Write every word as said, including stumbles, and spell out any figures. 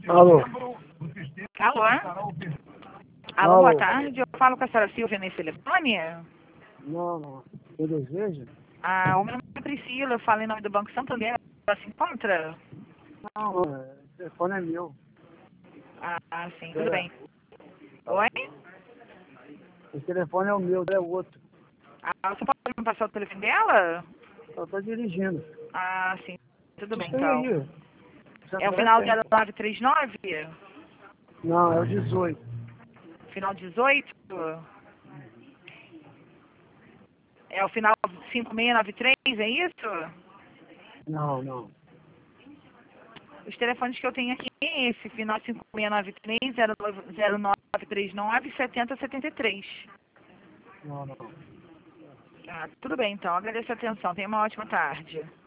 Alô? Alô? Alô, Alô? boa tarde. Eu falo com a senhora Silvia nesse telefone. Não, não. Eu desejo? Ah, o meu nome é Priscila, eu falo em nome do Banco Santander. Ela se encontra? Não, não. é, O telefone é meu. Ah, sim, tudo É. bem. Oi? O telefone é o meu, é o outro. Ah, você pode me passar o telefone dela? Eu tô dirigindo. Ah, sim, tudo bem Tem então. aí. Já É o vai final ter. zero nove três nove? Não, é o dezoito. Final dezoito? É o final cinco seis nove três, é isso? Não, não. Os telefones que eu tenho aqui é esse, final cinco seis nove três, zero nove três nove, sete zero sete três. Não, não. Ah, tudo bem então, agradeço a atenção, tenha uma ótima tarde.